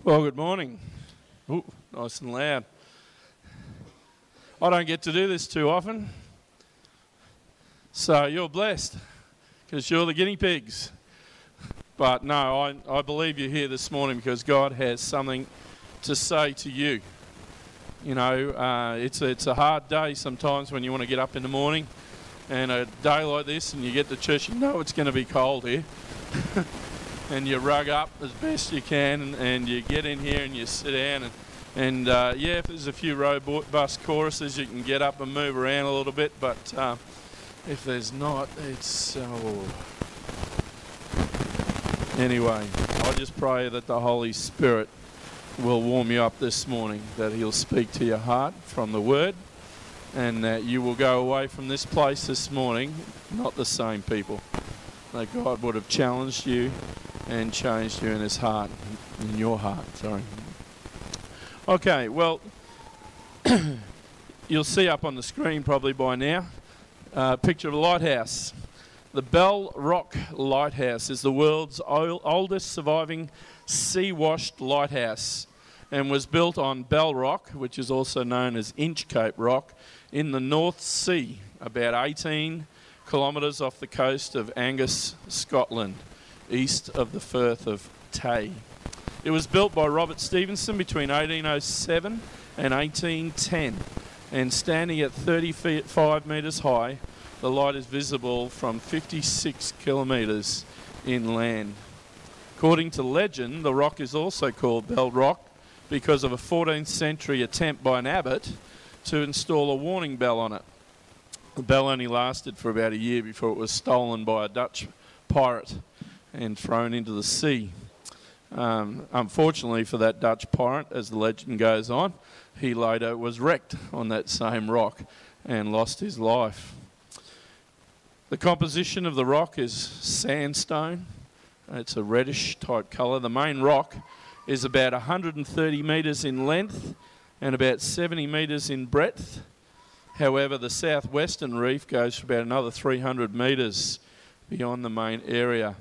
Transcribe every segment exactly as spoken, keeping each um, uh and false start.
Well, good morning. Ooh, nice and loud. I don't get to do this too often, so you're blessed because you're the guinea pigs. But no, I, I believe you're here this morning because God has something to say to you. You know, uh, it's, a, it's a hard day sometimes when you want to get up in the morning, and a day like this and you get to church, you know it's going to be cold here. And you rug up as best you can, and, and you get in here and you sit down, and, and uh, yeah, if there's a few robust choruses, you can get up and move around a little bit, but uh, if there's not, it's... Oh. Anyway, I just pray that the Holy Spirit will warm you up this morning, that He'll speak to your heart from the Word, and that you will go away from this place this morning not the same people, that God would have challenged you and changed you in His heart, in your heart, sorry. Okay, well, you'll see up on the screen probably by now, a uh, picture of a lighthouse. The Bell Rock Lighthouse is the world's oldest surviving sea-washed lighthouse and was built on Bell Rock, which is also known as Inchcape Rock, in the North Sea, about eighteen kilometres off the coast of Angus, Scotland, east of the Firth of Tay. It was built by Robert Stevenson between eighteen oh seven and eighteen ten, and standing at thirty-five metres high, the light is visible from fifty-six kilometres inland. According to legend, the rock is also called Bell Rock because of a fourteenth century attempt by an abbot to install a warning bell on it. The bell only lasted for about a year before it was stolen by a Dutch pirate and thrown into the sea. Um, unfortunately for that Dutch pirate, as the legend goes on, he later was wrecked on that same rock and lost his life. The composition of the rock is sandstone. It's a reddish type colour. The main rock is about one hundred thirty metres in length and about seventy metres in breadth. However, the southwestern reef goes for about another three hundred metres beyond the main area.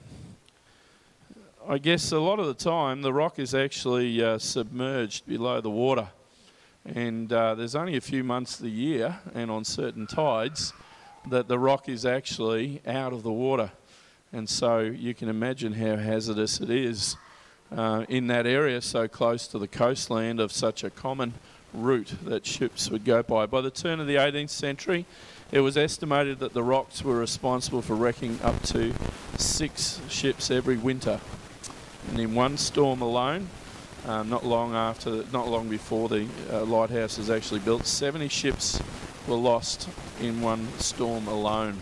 I guess a lot of the time the rock is actually uh, submerged below the water, and uh, there's only a few months of the year and on certain tides that the rock is actually out of the water, and so you can imagine how hazardous it is uh, in that area so close to the coastland of such a common route that ships would go by. By the turn of the eighteenth century, it was estimated that the rocks were responsible for wrecking up to six ships every winter. And in one storm alone, uh, not long after, not long before the uh, lighthouse was actually built, seventy ships were lost in one storm alone.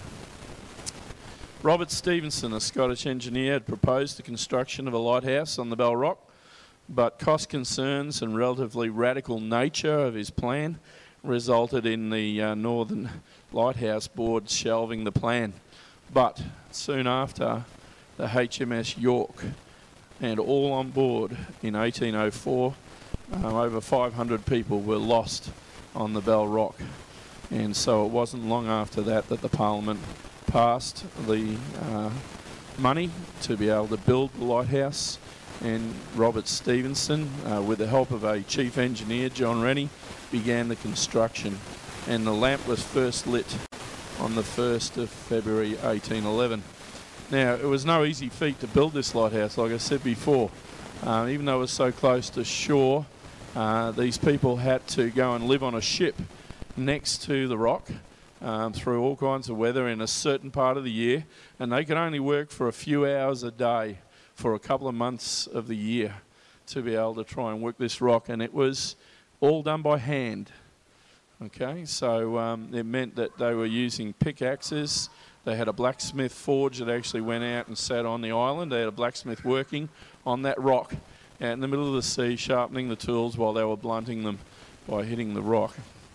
Robert Stevenson, a Scottish engineer, had proposed the construction of a lighthouse on the Bell Rock, but cost concerns and relatively radical nature of his plan resulted in the uh, Northern Lighthouse Board shelving the plan. But soon after, the H M S York and all on board in eighteen oh four, uh, over five hundred people were lost on the Bell Rock. And so it wasn't long after that that the Parliament passed the uh, money to be able to build the lighthouse, and Robert Stevenson, uh, with the help of a chief engineer, John Rennie, began the construction. And the lamp was first lit on the first of February eighteen eleven. Now, it was no easy feat to build this lighthouse, like I said before. Uh, even though it was so close to shore, uh, these people had to go and live on a ship next to the rock um, through all kinds of weather in a certain part of the year, and they could only work for a few hours a day for a couple of months of the year to be able to try and work this rock, and it was all done by hand. Okay, so um, it meant that they were using pickaxes. They had a blacksmith forge that actually went out and sat on the island. They had a blacksmith working on that rock out in the middle of the sea, sharpening the tools while they were blunting them by hitting the rock.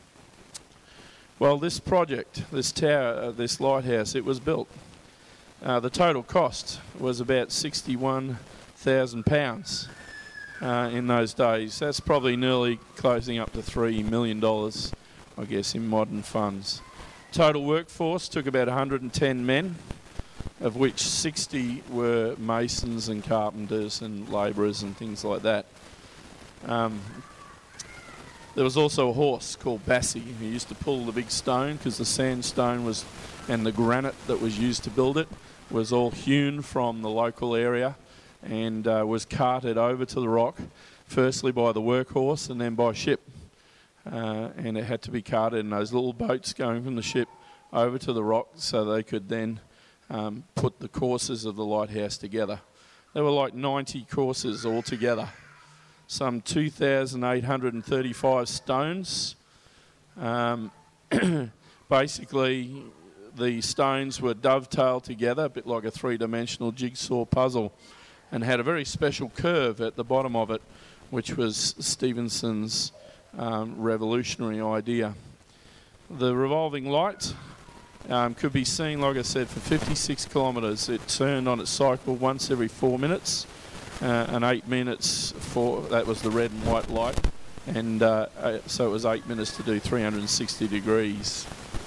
Well, this project, this tower, uh, this lighthouse, it was built. Uh, the total cost was about sixty-one thousand pounds uh, in those days. That's probably nearly closing up to three million dollars, I guess, in modern funds. Total workforce took about one hundred ten men, of which sixty were masons and carpenters and labourers and things like that. Um, there was also a horse called Bassie who used to pull the big stone, because the sandstone was, and the granite that was used to build it was all hewn from the local area, and uh, was carted over to the rock, firstly by the workhorse and then by ship. Uh, and it had to be carted in those little boats going from the ship over to the rock, so they could then um, put the courses of the lighthouse together. There were like ninety courses altogether, some two thousand eight hundred thirty-five stones. Um, basically, the stones were dovetailed together, a bit like a three-dimensional jigsaw puzzle, and had a very special curve at the bottom of it, which was Stephenson's um, revolutionary idea. The revolving light um, could be seen, like I said, for fifty-six kilometres. It turned on its cycle once every four minutes, uh, and eight minutes for, that was the red and white light, and uh, uh, so it was eight minutes to do three hundred sixty degrees.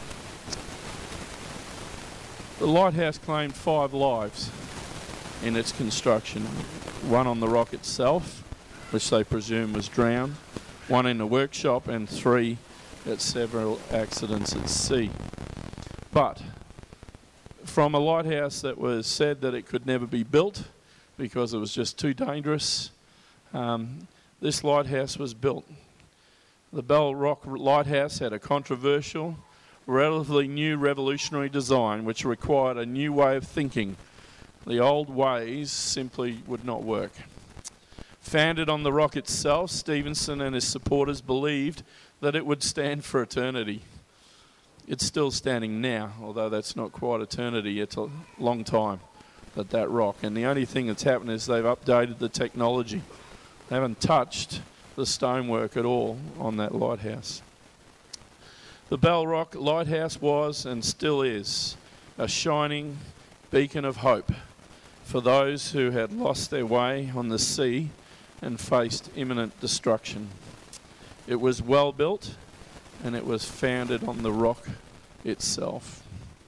The lighthouse claimed five lives in its construction. One on the rock itself, which they presume was drowned, one in the workshop, and three at several accidents at sea. But from a lighthouse that was said that it could never be built because it was just too dangerous, um, this lighthouse was built. The Bell Rock Lighthouse had a controversial, relatively new revolutionary design which required a new way of thinking. The old ways simply would not work. Founded on the rock itself, Stephenson and his supporters believed that it would stand for eternity. It's still standing now, although that's not quite eternity. It's a long time at that rock. And the only thing that's happened is they've updated the technology. They haven't touched the stonework at all on that lighthouse. The Bell Rock Lighthouse was, and still is, a shining beacon of hope for those who had lost their way on the sea and faced imminent destruction. It was well built, and it was founded on the rock itself.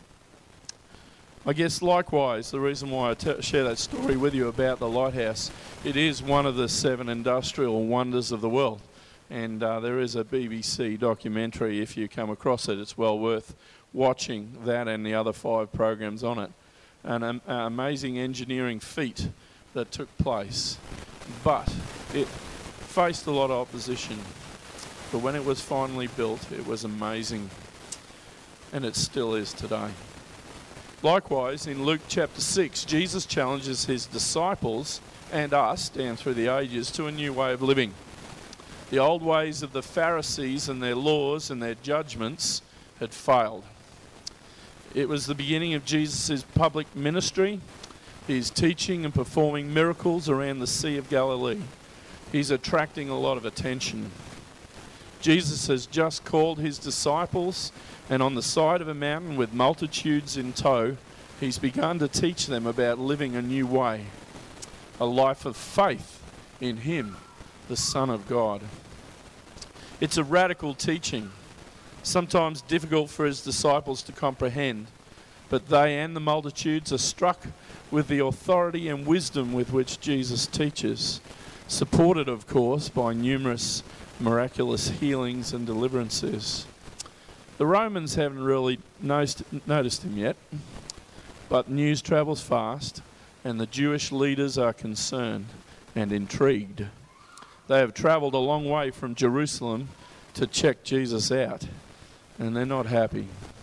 I guess likewise, the reason why I t- share that story with you about the lighthouse, it is one of the seven industrial wonders of the world. And uh, there is a B B C documentary, if you come across it. It's well worth watching that and the other five programs on it. An um, amazing engineering feat that took place. But it faced a lot of opposition. But when it was finally built, it was amazing. And it still is today. Likewise, in Luke chapter six, Jesus challenges his disciples and us down through the ages to a new way of living. The old ways of the Pharisees and their laws and their judgments had failed. It was the beginning of Jesus' public ministry. He's teaching and performing miracles around the Sea of Galilee. He's attracting a lot of attention. Jesus has just called his disciples, and on the side of a mountain with multitudes in tow, he's begun to teach them about living a new way, a life of faith in him, the Son of God. It's a radical teaching, sometimes difficult for his disciples to comprehend, but they and the multitudes are struck with the authority and wisdom with which Jesus teaches, supported, of course, by numerous miraculous healings and deliverances. The Romans haven't really noticed, noticed him yet, but news travels fast, and the Jewish leaders are concerned and intrigued. They have travelled a long way from Jerusalem to check Jesus out, and they're not happy.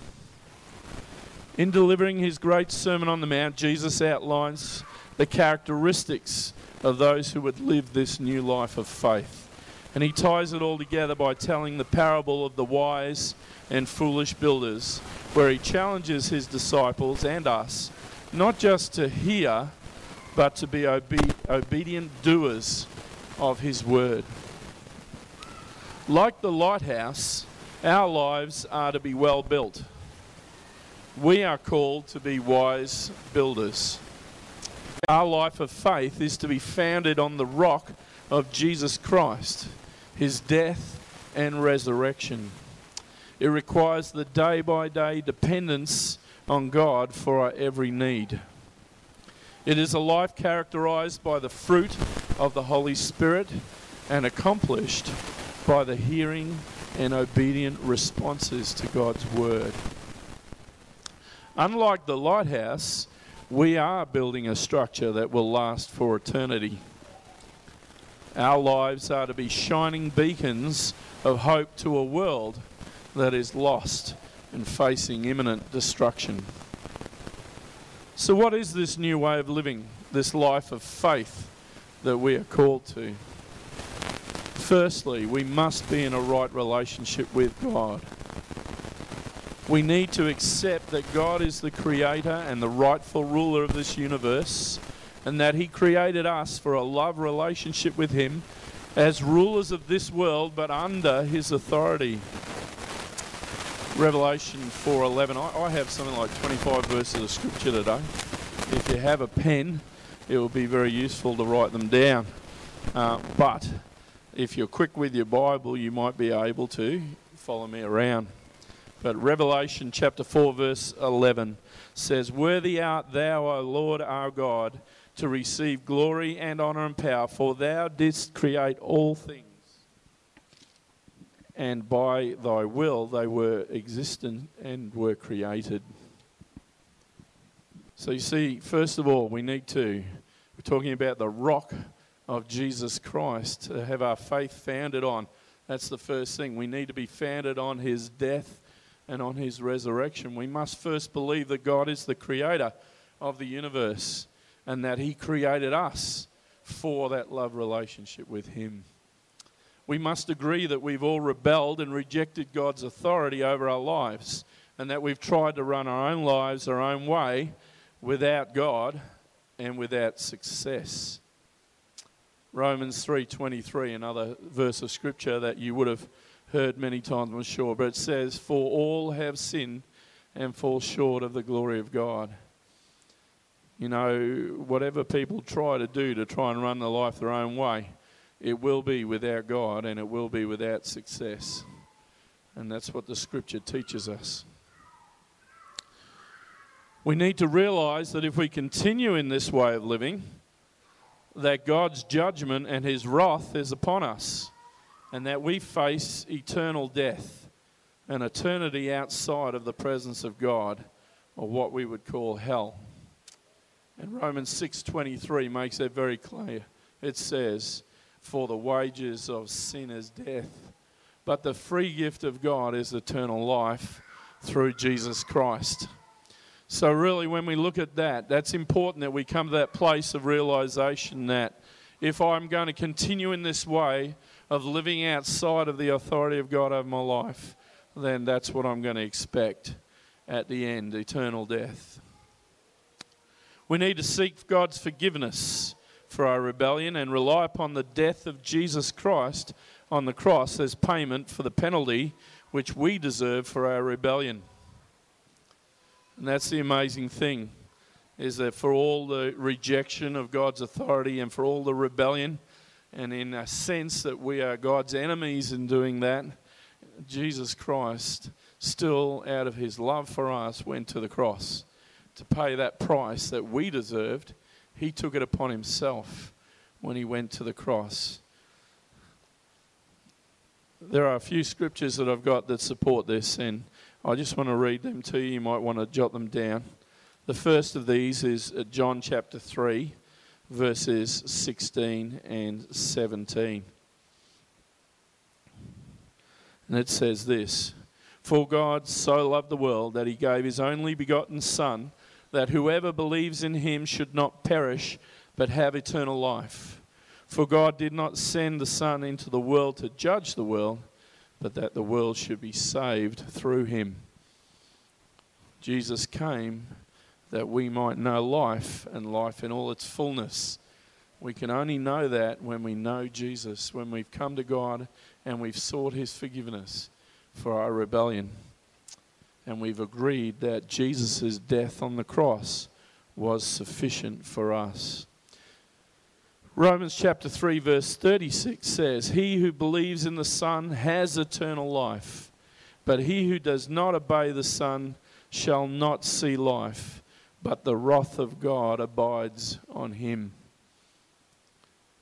In delivering his great Sermon on the Mount, Jesus outlines the characteristics of those who would live this new life of faith. And he ties it all together by telling the parable of the wise and foolish builders, where he challenges his disciples and us not just to hear, but to be obe- obedient doers of his word. Like the lighthouse, our lives are to be well built. We are called to be wise builders. Our life of faith is to be founded on the rock of Jesus Christ, his death and resurrection. It requires the day-by-day dependence on God for our every need. It is a life characterized by the fruit of the Holy Spirit and accomplished by the hearing and obedient responses to God's word. Unlike the lighthouse, we are building a structure that will last for eternity. Our lives are to be shining beacons of hope to a world that is lost and facing imminent destruction. So what is this new way of living, this life of faith that we are called to? Firstly, we must be in a right relationship with God. We need to accept that God is the creator and the rightful ruler of this universe, and that he created us for a love relationship with him as rulers of this world, but under his authority. Revelation four eleven. I, I have something like twenty-five verses of scripture today. If you have a pen, it will be very useful to write them down. Uh, but if you're quick with your Bible, you might be able to follow me around. But Revelation chapter four verse eleven says, "Worthy art thou, O Lord our God, to receive glory and honour and power, for thou didst create all things, and by thy will they were existent and were created." So you see, first of all, we need to, we're talking about the rock of Jesus Christ, to have our faith founded on. That's the first thing. We need to be founded on his death and on his resurrection. We must first believe that God is the creator of the universe and that he created us for that love relationship with him. We must agree that we've all rebelled and rejected God's authority over our lives, and that we've tried to run our own lives our own way without God and without success. Romans three twenty-three, another verse of scripture that you would have heard many times, I'm sure, but it says, "For all have sinned and fall short of the glory of God." You know, whatever people try to do to try and run their life their own way, it will be without God and it will be without success. And that's what the scripture teaches us. We need to realize that if we continue in this way of living, that God's judgment and his wrath is upon us, and that we face eternal death, an eternity outside of the presence of God, or what we would call hell. And Romans six twenty-three makes that very clear. It says, "For the wages of sin is death, but the free gift of God is eternal life through Jesus Christ." So really, when we look at that, that's important that we come to that place of realization that if I'm going to continue in this way of living outside of the authority of God over my life, then that's what I'm going to expect at the end, eternal death. We need to seek God's forgiveness for our rebellion and rely upon the death of Jesus Christ on the cross as payment for the penalty which we deserve for our rebellion. And that's the amazing thing, is that for all the rejection of God's authority and for all the rebellion, and in a sense that we are God's enemies in doing that, Jesus Christ still, out of his love for us, went to the cross to pay that price that we deserved. He took it upon himself when he went to the cross. There are a few scriptures that I've got that support this, and I just want to read them to you. You might want to jot them down. The first of these is John chapter three, verses sixteen and seventeen. And it says this: "For God so loved the world that he gave his only begotten Son, that whoever believes in him should not perish, but have eternal life. For God did not send the Son into the world to judge the world, but that the world should be saved through him." Jesus came that we might know life, and life in all its fullness. We can only know that when we know Jesus, when we've come to God and we've sought his forgiveness for our rebellion. And we've agreed that Jesus' death on the cross was sufficient for us. Romans chapter three verse thirty-six says, "He who believes in the Son has eternal life, but he who does not obey the Son shall not see life, but the wrath of God abides on him."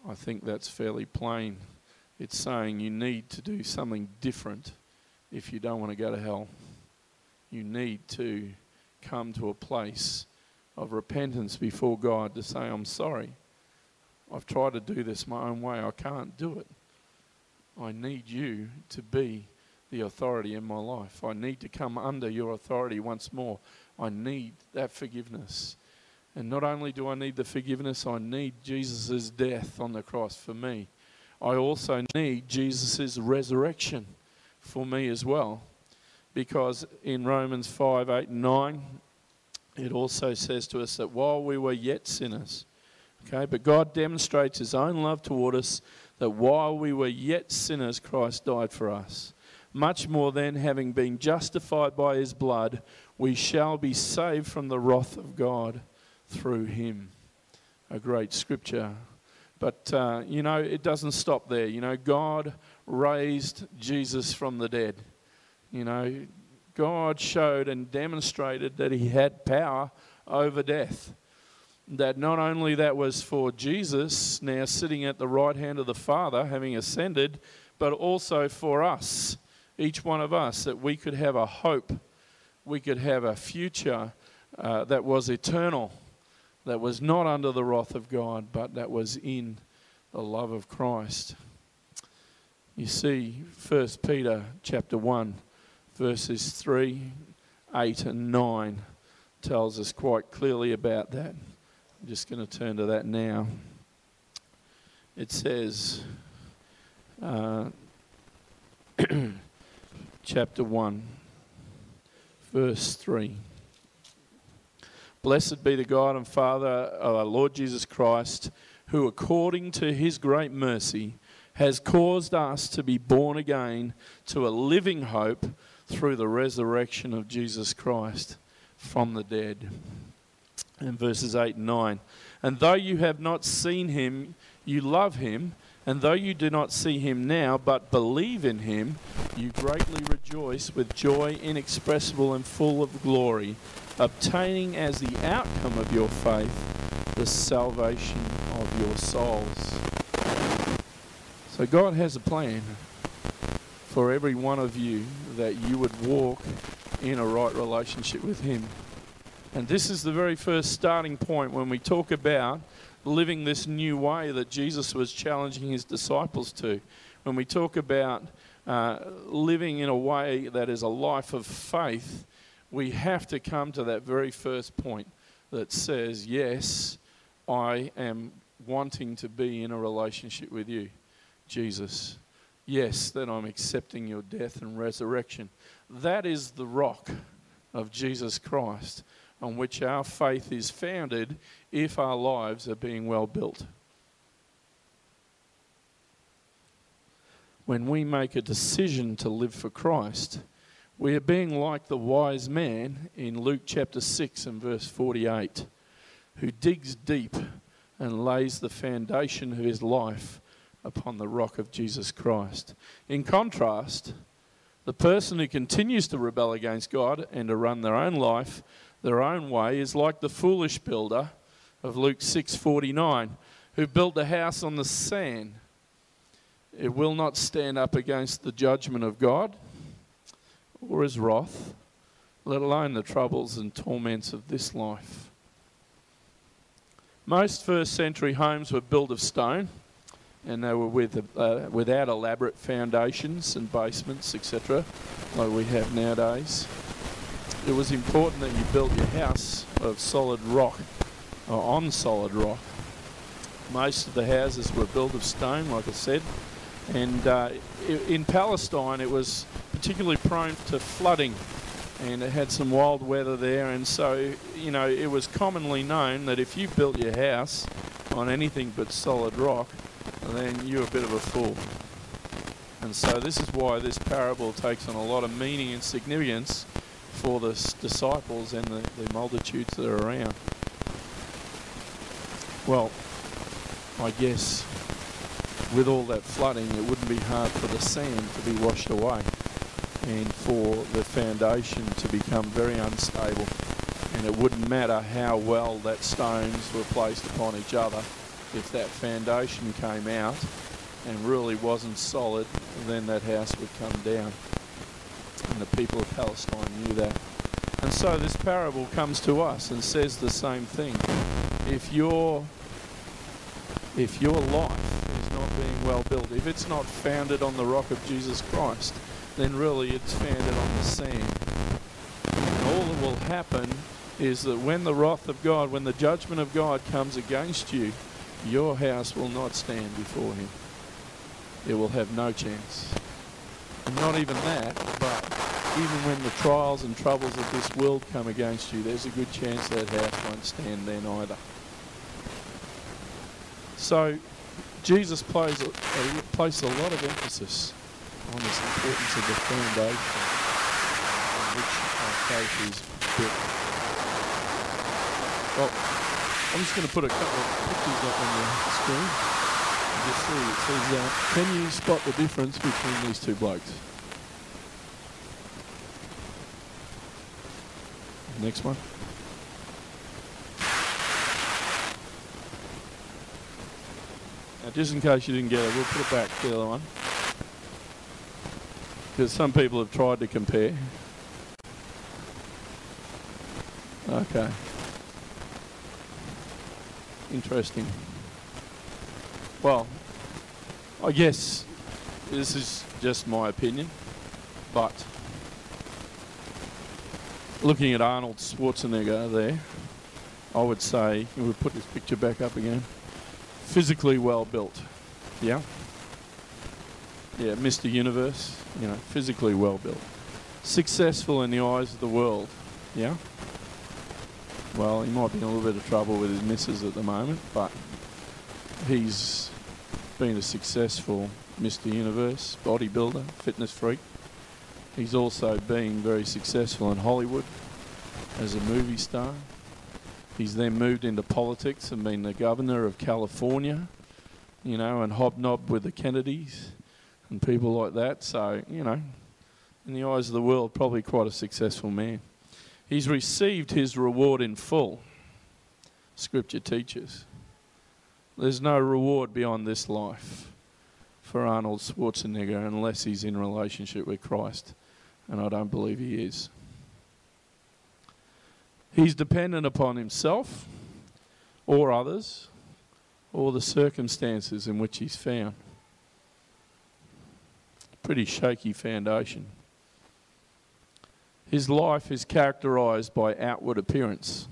I think that's fairly plain. It's saying you need to do something different if you don't want to go to hell. You need to come to a place of repentance before God to say, I'm sorry. I've tried to do this my own way. I can't do it. I need you to be the authority in my life. I need to come under your authority once more. I need that forgiveness. And not only do I need the forgiveness, I need Jesus' death on the cross for me. I also need Jesus' resurrection for me as well. Because in Romans five, eight and nine, it also says to us that while we were yet sinners, okay, but God demonstrates his own love toward us, that while we were yet sinners, Christ died for us. Much more then, having been justified by his blood, we shall be saved from the wrath of God through him. A great scripture. But, uh, you know, it doesn't stop there. You know, God raised Jesus from the dead. You know, God showed and demonstrated that he had power over death. That not only that was for Jesus now sitting at the right hand of the Father, having ascended, but also for us, each one of us, that we could have a hope, we could have a future uh, that was eternal, that was not under the wrath of God, but that was in the love of Christ. You see, First Peter chapter one, verses three, eight and nine tells us quite clearly about that. I'm just going to turn to that now. It says, uh, chapter one, verse three. Blessed be the God and Father of our Lord Jesus Christ, who according to his great mercy has caused us to be born again to a living hope through the resurrection of Jesus Christ from the dead. And verses eight and nine. And though you have not seen him, you love him. And though you do not see him now, but believe in him, you greatly rejoice with joy inexpressible and full of glory, obtaining as the outcome of your faith the salvation of your souls. So God has a plan for every one of you, that you would walk in a right relationship with him. And this is the very first starting point when we talk about living this new way that Jesus was challenging his disciples to. When we talk about uh, living in a way that is a life of faith, we have to come to that very first point that says, yes, I am wanting to be in a relationship with you, Jesus. Yes, that I'm accepting your death and resurrection. That is the rock of Jesus Christ on which our faith is founded if our lives are being well built. When we make a decision to live for Christ, we are being like the wise man in Luke chapter six and verse forty-eight, who digs deep and lays the foundation of his life upon the rock of Jesus Christ. In contrast, the person who continues to rebel against God and to run their own life their own way is like the foolish builder of Luke six forty-nine, who built a house on the sand. It will not stand up against the judgment of God or his wrath, let alone the troubles and torments of this life. Most first century homes were built of stone, and they were with, uh, without elaborate foundations and basements, et cetera, like we have nowadays. It was important that you built your house of solid rock, or on solid rock. Most of the houses were built of stone, like I said, and uh, in Palestine it was particularly prone to flooding, and it had some wild weather there, and so, you know, it was commonly known that if you built your house on anything but solid rock, then you're a bit of a fool. And so this is why this parable takes on a lot of meaning and significance for the disciples and the, the multitudes that are around. Well, I guess with all that flooding, it wouldn't be hard for the sand to be washed away and for the foundation to become very unstable. And it wouldn't matter how well that stones were placed upon each other. if that foundation came out and really wasn't solid, then that house would come down. And the people of Palestine knew that. And so this parable comes to us and says the same thing. If your if your life is not being well built, if it's not founded on the rock of Jesus Christ, then really it's founded on the sand. And all that will happen is that when the wrath of God, when the judgment of God comes against you, your house will not stand before him. It will have no chance. And not even that, but even when the trials and troubles of this world come against you, there's a good chance that house won't stand then either. So Jesus plays a, a, placed a lot of emphasis on this importance of the foundation on which our faith is built. Well, I'm just going to put a couple of pictures up on the screen and just see. It says, uh, can you spot the difference between these two blokes? Next one. Now, just in case you didn't get it, we'll put it back to the other one. Because some people have tried to compare. Okay. Interesting. Well, I guess this is just my opinion, but looking at Arnold Schwarzenegger there, I would say, we'll put this picture back up again, physically well built, yeah? Yeah, Mister Universe, you know, physically well built. Successful in the eyes of the world, yeah? Well, he might be in a little bit of trouble with his missus at the moment, but he's been a successful Mister Universe, bodybuilder, fitness freak. He's also been very successful in Hollywood as a movie star. He's then moved into politics and been the governor of California, you know, and hobnobbed with the Kennedys and people like that. So, you know, in the eyes of the world, probably quite a successful man. He's received his reward in full, Scripture teaches. There's no reward beyond this life for Arnold Schwarzenegger unless he's in relationship with Christ, and I don't believe he is. He's dependent upon himself or others or the circumstances in which he's found. Pretty shaky foundation. His life is characterized by outward appearance.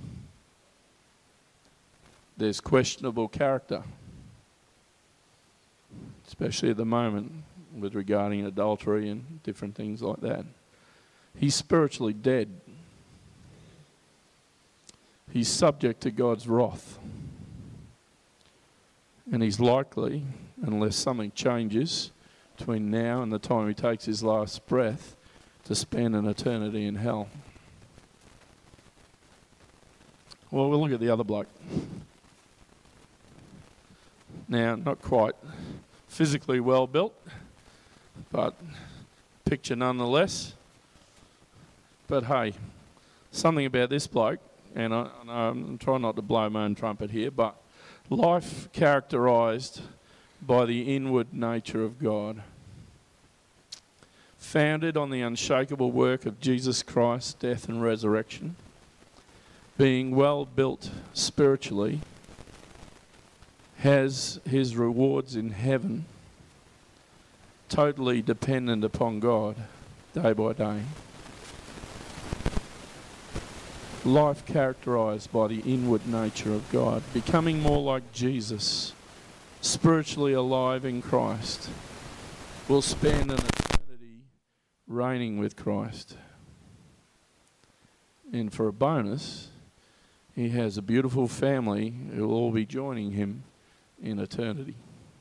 There's questionable character, especially at the moment with regarding adultery and different things like that. He's spiritually dead. He's subject to God's wrath. And he's likely, unless something changes between now and the time he takes his last breath, to spend an eternity in hell. Well, we'll look at the other bloke. Now, not quite physically well built, but picture nonetheless. But hey, something about this bloke, and I, I'm trying not to blow my own trumpet here, but life characterised by the inward nature of God, founded on the unshakable work of Jesus Christ's death and resurrection, being well built spiritually, has his rewards in heaven, totally dependent upon God day by day. Life characterised by the inward nature of God, becoming more like Jesus, spiritually alive in Christ, will spend an eternity reigning with Christ. And for a bonus, he has a beautiful family who will all be joining him in eternity.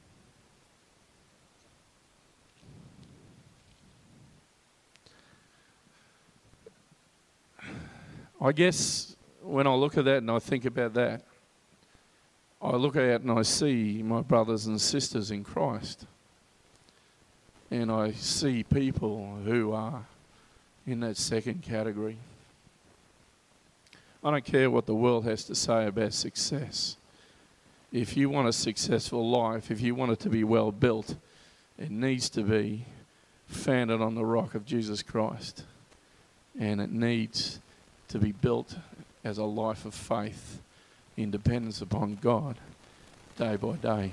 I guess when I look at that and I think about that, I look out and I see my brothers and sisters in Christ. And I see people who are in that second category. I don't care what the world has to say about success. if you want a successful life, if you want it to be well built, it needs to be founded on the rock of Jesus Christ. And it needs to be built as a life of faith in dependence upon God day by day.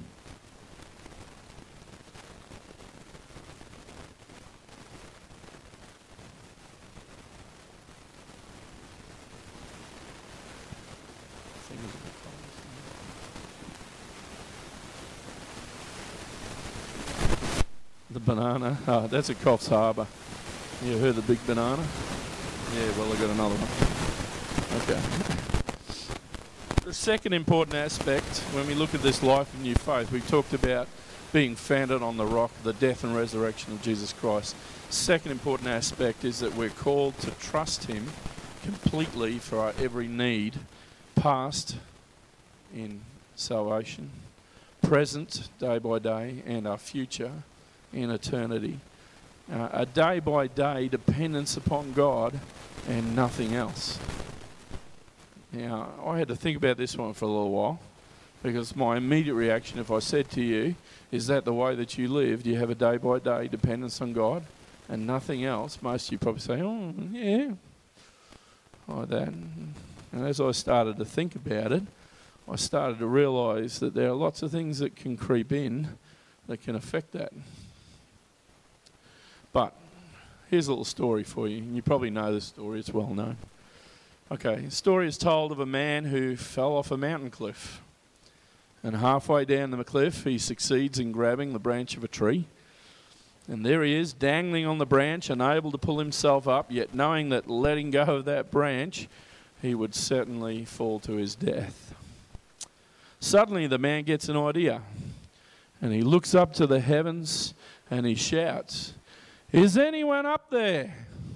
The banana, oh, that's at Coffs Harbour. You heard the big banana? Yeah, well, I got another one. Okay. The second important aspect, when we look at this life of new faith, we've talked about being founded on the rock, the death and resurrection of Jesus Christ. Second important aspect is that we're called to trust Him completely for our every need, past in salvation, present day by day, and our future in eternity. Uh, a day-by-day dependence upon God and nothing else. Now, I had to think about this one for a little while, because my immediate reaction, if I said to you, is that the way that you live? Do you have a day-by-day dependence on God and nothing else? Most of you probably say, oh, yeah, like that. And as I started to think about it, I started to realise that there are lots of things that can creep in that can affect that. But here's a little story for you. You probably know this story. It's well known. Okay, the story is told of a man who fell off a mountain cliff. And halfway down the cliff, he succeeds in grabbing the branch of a tree. And there he is, dangling on the branch, unable to pull himself up, yet knowing that letting go of that branch, he would certainly fall to his death. Suddenly, the man gets an idea. And he looks up to the heavens and he shouts, "Is anyone up there?"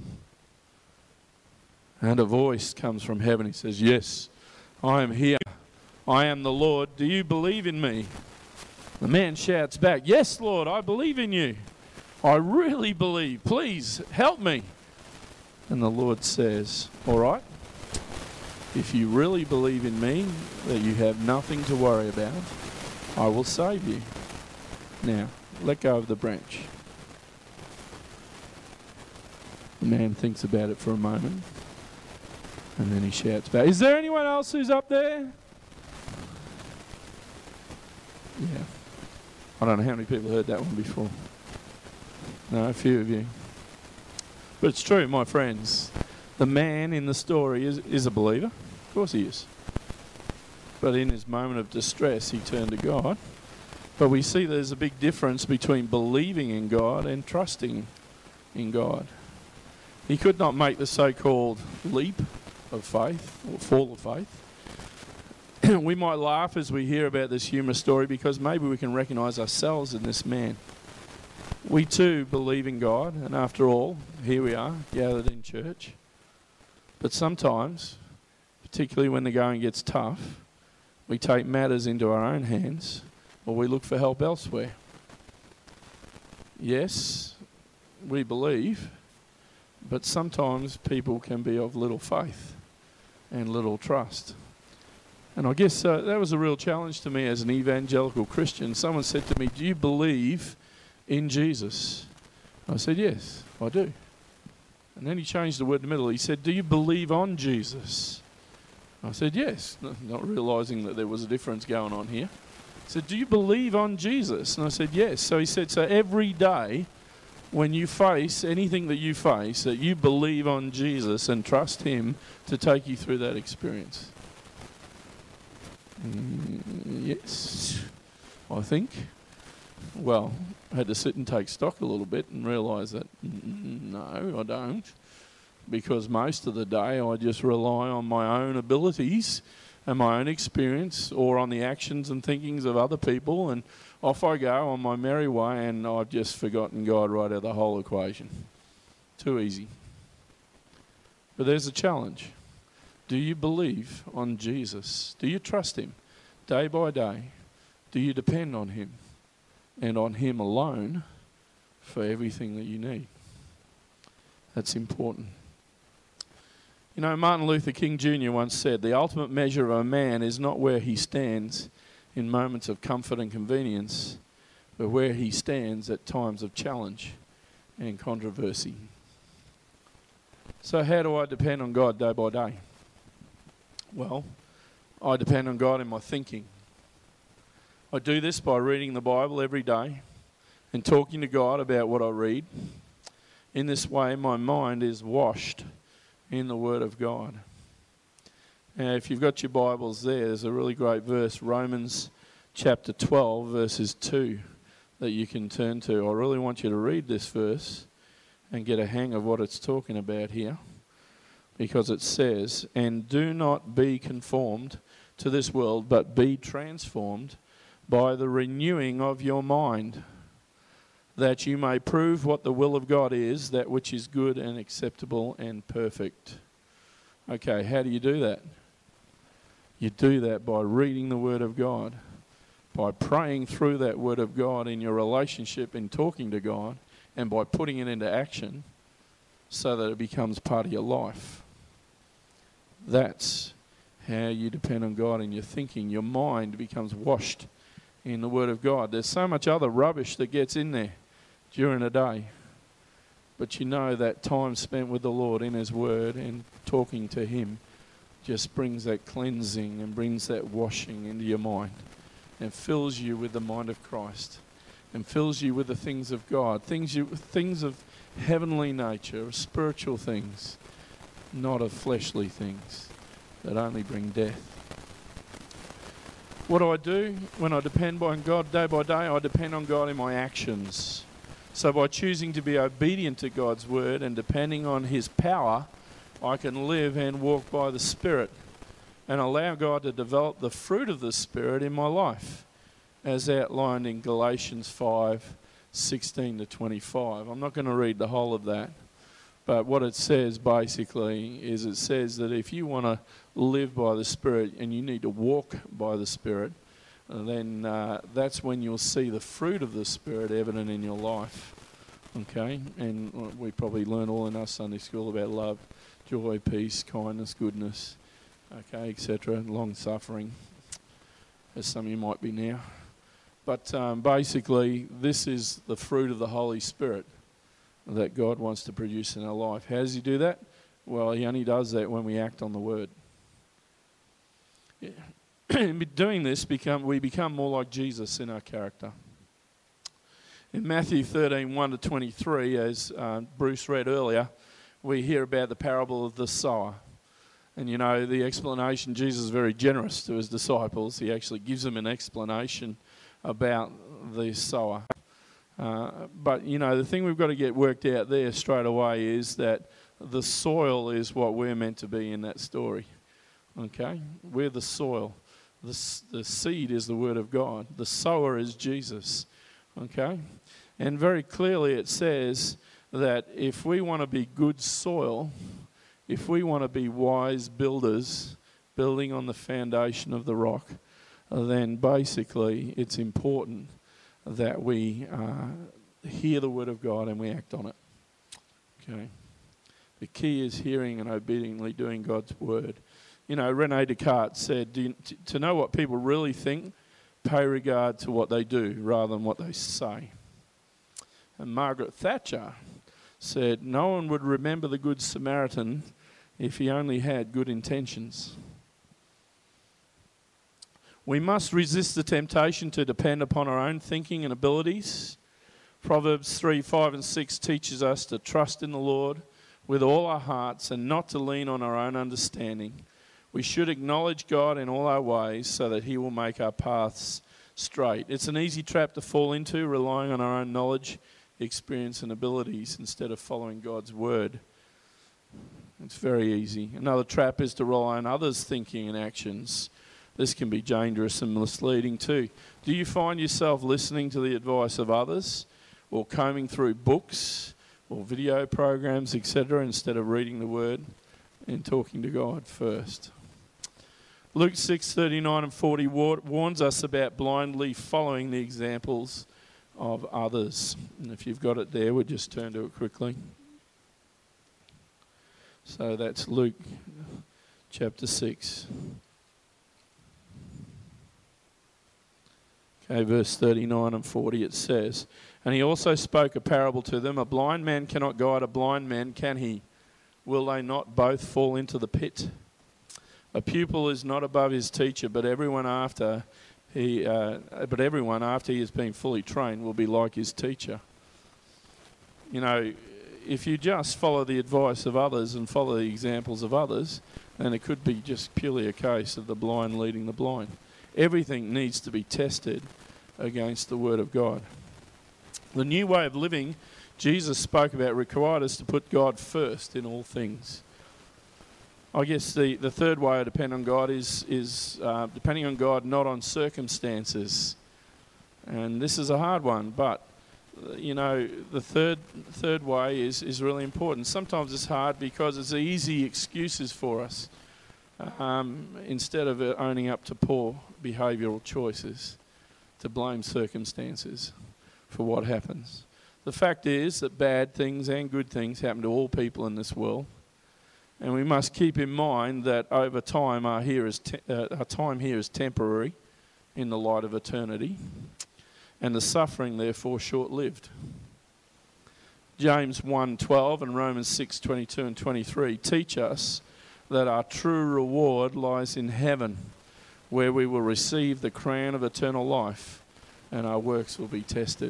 And a voice comes from heaven. He says, "Yes, I am here. I am the Lord. Do you believe in me?" The man shouts back, "Yes, Lord, I believe in you. I really believe. Please help me." And the Lord says, "All right, if you really believe in me, that you have nothing to worry about, I will save you. Now, let go of the branch." The man thinks about it for a moment, and then he shouts back, "Is there anyone else who's up there?" Yeah. I don't know how many people heard that one before. No, a few of you. But it's true, my friends. The man in the story is, is a believer. Of course he is. But in his moment of distress, he turned to God. But we see there's a big difference between believing in God and trusting in God. He could not make the so-called leap of faith, or fall of faith. We might laugh as we hear about this humorous story because maybe we can recognise ourselves in this man. We too believe in God, and after all, here we are, gathered in church. But sometimes, particularly when the going gets tough, we take matters into our own hands, or we look for help elsewhere. Yes, we believe, but sometimes people can be of little faith and little trust. And I guess uh, that was a real challenge to me as an evangelical Christian. Someone said to me, "Do you believe in Jesus?" I said, "Yes, I do." And then he changed the word in the middle. He said, "Do you believe on Jesus?" I said, "Yes," not realising that there was a difference going on here. He said, "Do you believe on Jesus?" And I said, "Yes." So he said, "So every day when you face anything that you face, that you believe on Jesus and trust Him to take you through that experience?" Mm, yes, I think. Well, I had to sit and take stock a little bit and realise that, mm, no, I don't. Because most of the day I just rely on my own abilities and my own experience, or on the actions and thinkings of other people, and off I go on my merry way, and I've just forgotten God right out of the whole equation. Too easy. But there's a challenge. Do you believe on Jesus? Do you trust Him day by day? Do you depend on Him and on Him alone for everything that you need? That's important. You know, Martin Luther King Junior once said, "The ultimate measure of a man is not where he stands, in moments of comfort and convenience, but where he stands at times of challenge and controversy. So how do I depend on God day by day? Well, I depend on God in my thinking. I do this by reading the Bible every day and talking to God about what I read. In this way, my mind is washed in the Word of God. Now, if you've got your Bibles there, there's a really great verse, Romans chapter twelve, verses two, that you can turn to. I really want you to read this verse and get a hang of what it's talking about here, because it says, "And do not be conformed to this world, but be transformed by the renewing of your mind, that you may prove what the will of God is, that which is good and acceptable and perfect." Okay, how do you do that? You do that by reading the Word of God, by praying through that Word of God in your relationship, in talking to God, and by putting it into action so that it becomes part of your life. That's how you depend on God in your thinking. Your mind becomes washed in the Word of God. There's so much other rubbish that gets in there during a day. But you know that time spent with the Lord in His Word and talking to Him just brings that cleansing and brings that washing into your mind and fills you with the mind of Christ and fills you with the things of God, things you, things of heavenly nature, of spiritual things, not of fleshly things that only bring death. What do I do when I depend on God day by day? I depend on God in my actions. So by choosing to be obedient to God's word and depending on His power, I can live and walk by the Spirit and allow God to develop the fruit of the Spirit in my life, as outlined in Galatians five, sixteen to twenty-five. I'm not going to read the whole of that. But what it says basically is it says that if you want to live by the Spirit and you need to walk by the Spirit, then uh, that's when you'll see the fruit of the Spirit evident in your life. Okay? And we probably learn all in our Sunday school about love, joy, peace, kindness, goodness, okay, et cetera, long-suffering, as some of you might be now. But um, basically, this is the fruit of the Holy Spirit that God wants to produce in our life. How does He do that? Well, He only does that when we act on the Word. Yeah. In doing this, become, we become more like Jesus in our character. In Matthew thirteen, one to twenty-three, as uh, Bruce read earlier, we hear about the parable of the sower. And you know, the explanation, Jesus is very generous to His disciples. He actually gives them an explanation about the sower. Uh, but, you know, the thing we've got to get worked out there straight away is that the soil is what we're meant to be in that story. Okay? We're the soil. The, the seed is the Word of God. The sower is Jesus. Okay? And very clearly it says that if we want to be good soil, if we want to be wise builders, building on the foundation of the rock, then basically it's important that we uh, hear the Word of God and we act on it. Okay. The key is hearing and obediently doing God's Word. You know, Rene Descartes said, Do you, t- to know what people really think, pay regard to what they do rather than what they say. And Margaret Thatcher said, no one would remember the Good Samaritan if he only had good intentions. We must resist the temptation to depend upon our own thinking and abilities. Proverbs three, five and six teaches us to trust in the Lord with all our hearts and not to lean on our own understanding. We should acknowledge God in all our ways so that He will make our paths straight. It's an easy trap to fall into, relying on our own knowledge, experience and abilities instead of following God's word. It's very easy. Another trap is to rely on others' thinking and actions. This can be dangerous and misleading too. Do you find yourself listening to the advice of others or combing through books or video programs, et cetera, instead of reading the Word and talking to God first? Luke six, thirty-nine and forty warns us about blindly following the examples of others. And if you've got it there, we'll just turn to it quickly. So that's Luke chapter six. Okay, verse thirty-nine and forty it says, "And he also spoke a parable to them. A blind man cannot guide a blind man, can he? Will they not both fall into the pit? A pupil is not above his teacher, but everyone after he, uh, but everyone after he has been fully trained will be like his teacher." You know, if you just follow the advice of others and follow the examples of others, then it could be just purely a case of the blind leading the blind. Everything needs to be tested against the Word of God. The new way of living Jesus spoke about required us to put God first in all things. I guess the, the third way to depend on God is, is uh, depending on God, not on circumstances. And this is a hard one, but, you know, the third third way is, is really important. Sometimes it's hard because it's easy excuses for us um, instead of owning up to poor behavioural choices, to blame circumstances for what happens. The fact is that bad things and good things happen to all people in this world. And we must keep in mind that over time our, here is te- uh, our time here is temporary in the light of eternity, and the suffering therefore short-lived. James one twelve and Romans six twenty-two and twenty-three teach us that our true reward lies in heaven, where we will receive the crown of eternal life and our works will be tested.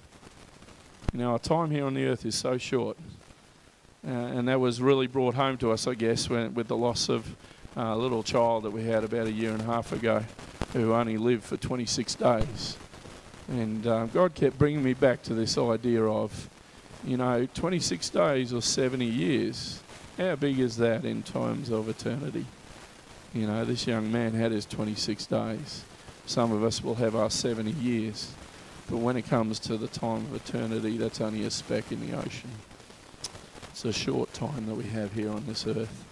You know, our time here on the earth is so short. Uh, and that was really brought home to us, I guess, when, with the loss of uh, a little child that we had about a year and a half ago who only lived for twenty-six days. And uh, God kept bringing me back to this idea of, you know, twenty-six days or seventy years. How big is that in times of eternity? You know, this young man had his twenty-six days. Some of us will have our seventy years. But when it comes to the time of eternity, that's only a speck in the ocean. It's a short time that we have here on this earth.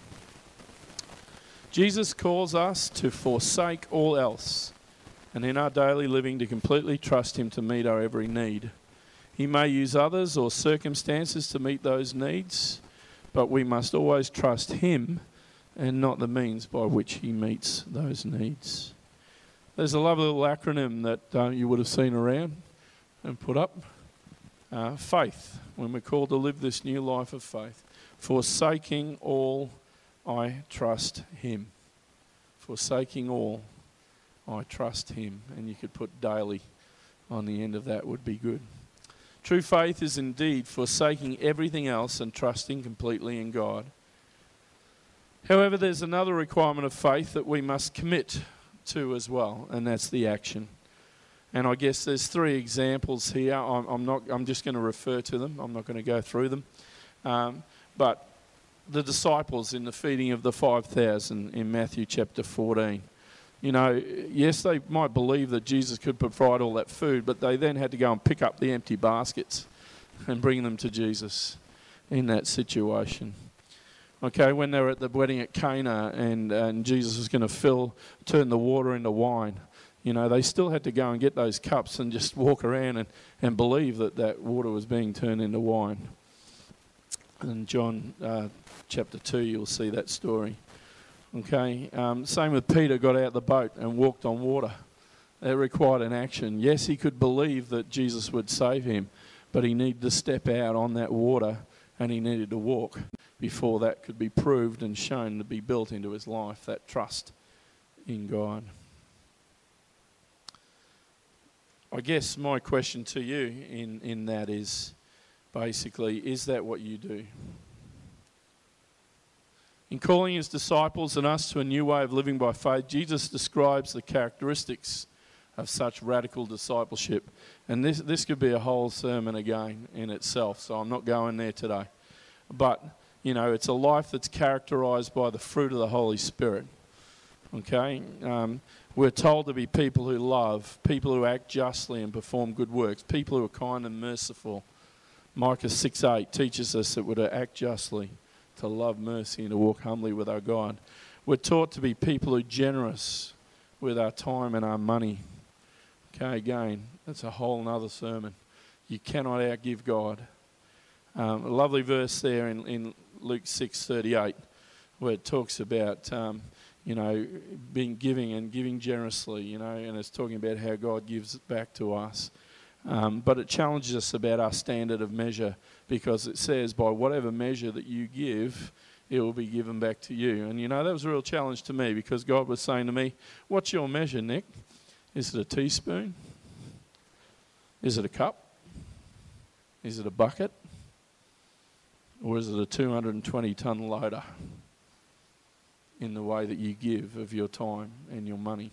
Jesus calls us to forsake all else, and in our daily living to completely trust him to meet our every need. He may use others or circumstances to meet those needs, but we must always trust him and not the means by which he meets those needs. There's a lovely little acronym that uh, you would have seen around and put up. Uh, faith, when we're called to live this new life of faith. Forsaking all, I trust him. Forsaking all, I trust him. And you could put daily on the end of that would be good. True faith is indeed forsaking everything else and trusting completely in God. However, there's another requirement of faith that we must commit to as well, and that's the action. And I guess there's three examples here. I'm, I'm not. I'm just going to refer to them. I'm not going to go through them. Um, but the disciples in the feeding of the five thousand in Matthew chapter fourteen. You know, yes, they might believe that Jesus could provide all that food, but they then had to go and pick up the empty baskets and bring them to Jesus in that situation. Okay, when they were at the wedding at Cana and, and Jesus was going to fill, turn the water into wine. You know, they still had to go and get those cups and just walk around and, and believe that that water was being turned into wine. In John uh, chapter two, you'll see that story. Okay, um, same with Peter, got out the boat and walked on water. That required an action. Yes, he could believe that Jesus would save him, but he needed to step out on that water and he needed to walk before that could be proved and shown to be built into his life, that trust in God. I guess my question to you in, in that is basically, is that what you do? In calling his disciples and us to a new way of living by faith, Jesus describes the characteristics of such radical discipleship. And this, this could be a whole sermon again in itself, so I'm not going there today. But, you know, it's a life that's characterized by the fruit of the Holy Spirit. Okay? Um, We're told to be people who love, people who act justly and perform good works, people who are kind and merciful. Micah six eight teaches us that we're to act justly, to love mercy and to walk humbly with our God. We're taught to be people who are generous with our time and our money. Okay, again, that's a whole other sermon. You cannot outgive God. Um, a lovely verse there in, in Luke six thirty-eight where it talks about... Um, you know, being giving and giving generously, you know, and it's talking about how God gives it back to us. Um, but it challenges us about our standard of measure, because it says by whatever measure that you give, it will be given back to you. And, you know, that was a real challenge to me, because God was saying to me, what's your measure, Nick? Is it a teaspoon? Is it a cup? Is it a bucket? Or is it a two hundred twenty tonne loader in the way that you give of your time and your money?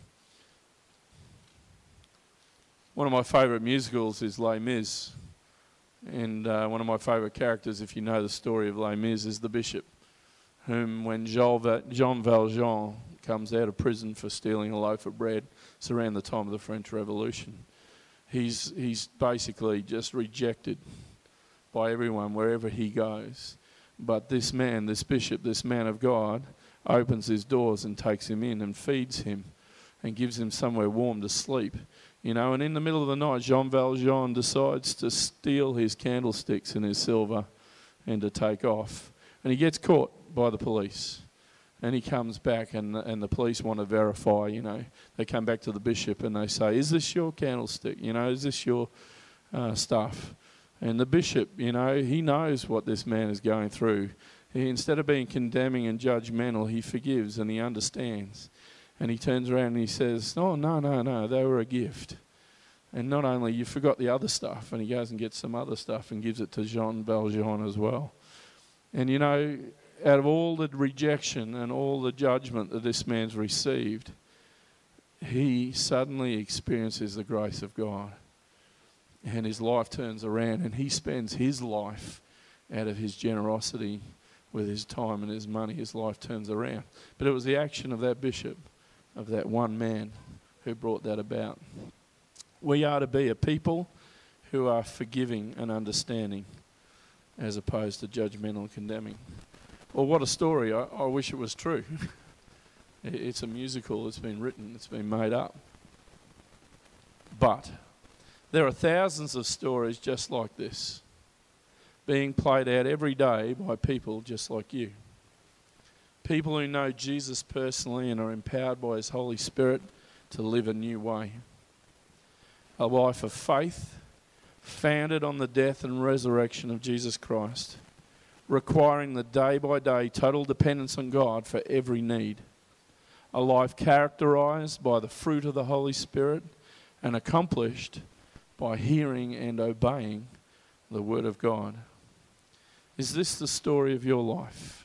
One of my favourite musicals is Les Mis. And uh, one of my favourite characters, if you know the story of Les Mis, is the bishop, whom when Jean Valjean comes out of prison for stealing a loaf of bread, it's around the time of the French Revolution, he's, he's basically just rejected by everyone wherever he goes. But this man, this bishop, this man of God, opens his doors and takes him in and feeds him and gives him somewhere warm to sleep. You know, and in the middle of the night, Jean Valjean decides to steal his candlesticks and his silver and to take off. And he gets caught by the police. And he comes back, and, and the police want to verify, you know. They come back to the bishop and they say, is this your candlestick? You know, is this your uh, stuff? And the bishop, you know, he knows what this man is going through. He, instead of being condemning and judgmental, he forgives and he understands. And he turns around and he says, oh, no, no, no, they were a gift. And not only, you forgot the other stuff. And he goes and gets some other stuff and gives it to Jean Valjean as well. And, you know, out of all the rejection and all the judgment that this man's received, he suddenly experiences the grace of God. And his life turns around, and he spends his life out of his generosity with his time and his money. His life turns around. But it was the action of that bishop, of that one man, who brought that about. We are to be a people who are forgiving and understanding, as opposed to judgmental and condemning. Well, what a story. I, I wish it was true. It's a musical. It's been written. It's been made up. But there are thousands of stories just like this, being played out every day by people just like you. People who know Jesus personally and are empowered by his Holy Spirit to live a new way. A life of faith, founded on the death and resurrection of Jesus Christ, requiring the day-by-day total dependence on God for every need. A life characterized by the fruit of the Holy Spirit and accomplished by hearing and obeying the Word of God. Is this the story of your life?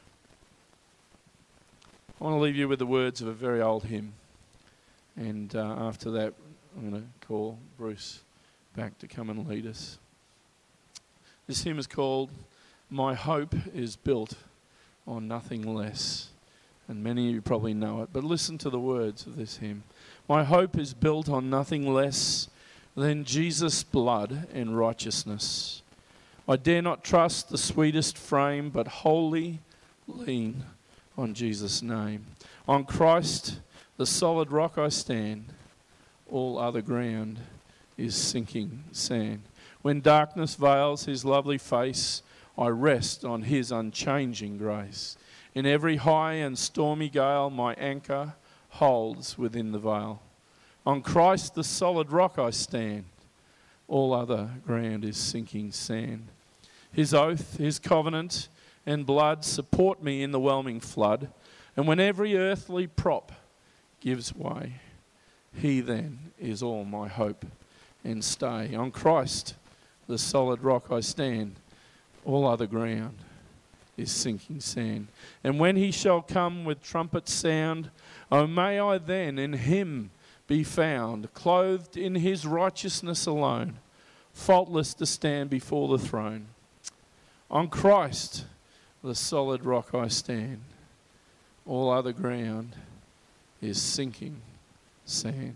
I want to leave you with the words of a very old hymn. And uh, after that, I'm going to call Bruce back to come and lead us. This hymn is called My Hope is Built on Nothing Less. And many of you probably know it, but listen to the words of this hymn. My hope is built on nothing less than Jesus' blood and righteousness. I dare not trust the sweetest frame, but wholly lean on Jesus' name. On Christ, the solid rock I stand. All other ground is sinking sand. When darkness veils his lovely face, I rest on his unchanging grace. In every high and stormy gale, my anchor holds within the veil. On Christ, the solid rock I stand. All other ground is sinking sand. His oath, his covenant, and blood support me in the whelming flood. And when every earthly prop gives way, he then is all my hope and stay. On Christ, the solid rock I stand. All other ground is sinking sand. And when he shall come with trumpet sound, oh, may I then in him be found, clothed in his righteousness alone, faultless to stand before the throne. On Christ, the solid rock I stand. All other ground is sinking sand.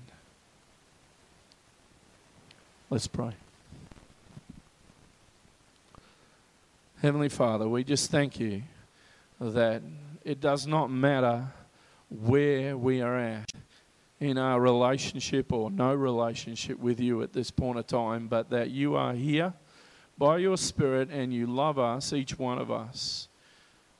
Let's pray. Heavenly Father, we just thank you that it does not matter where we are at in our relationship or no relationship with you at this point of time, but that you are here by your Spirit and you love us, each one of us,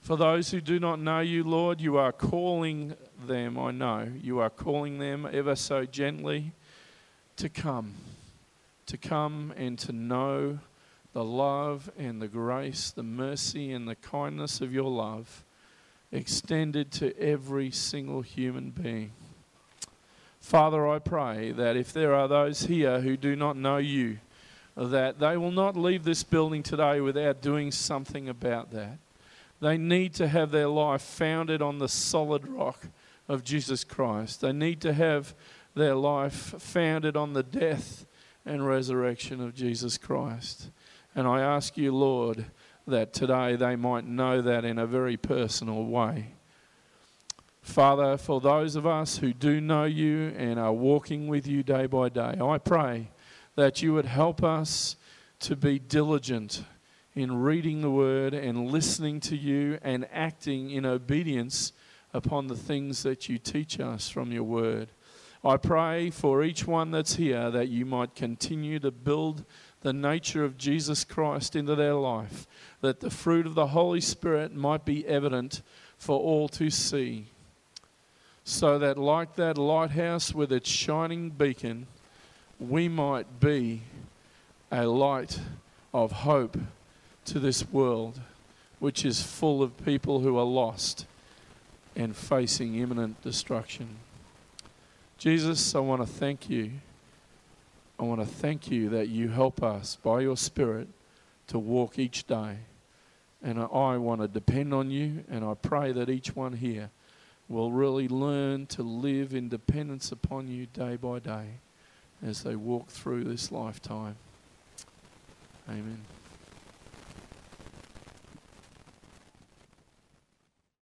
For those who do not know you, Lord, you are calling them, I know. You are calling them ever so gently to come, to come and to know the love and the grace, the mercy and the kindness of your love extended to every single human being. Father, I pray that if there are those here who do not know you, that they will not leave this building today without doing something about that. They need to have their life founded on the solid rock of Jesus Christ. They need to have their life founded on the death and resurrection of Jesus Christ. And I ask you, Lord, that today they might know that in a very personal way. Father, for those of us who do know you and are walking with you day by day, I pray that you would help us to be diligent in reading the word and listening to you and acting in obedience upon the things that you teach us from your word. I pray for each one that's here that you might continue to build the nature of Jesus Christ into their life, that the fruit of the Holy Spirit might be evident for all to see, so that like that lighthouse with its shining beacon, we might be a light of hope to this world, which is full of people who are lost and facing imminent destruction. Jesus, I want to thank you. I want to thank you that you help us by your Spirit to walk each day. And I want to depend on you, and I pray that each one here will really learn to live in dependence upon you day by day as they walk through this lifetime. Amen.